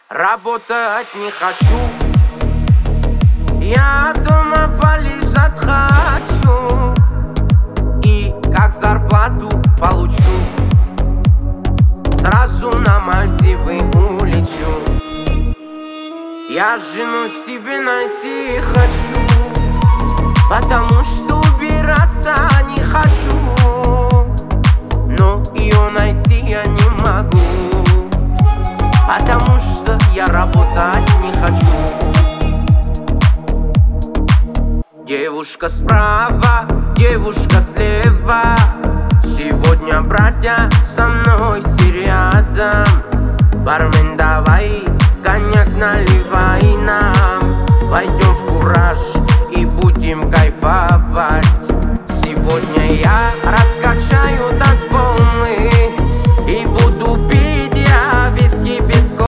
Работать не хочу, я дома полежать хочу. И как зарплату получу, сразу на Мальдивы улечу. Я жену себе найти хочу, потому что убираться не хочу. Но ее найти я не могу, потому что я работать не хочу. Девушка справа, девушка слева, сегодня, братья, со мной все рядом. Бармен, давай коньяк наливай нам, войдем в кураж и будем кайфовать. Сегодня я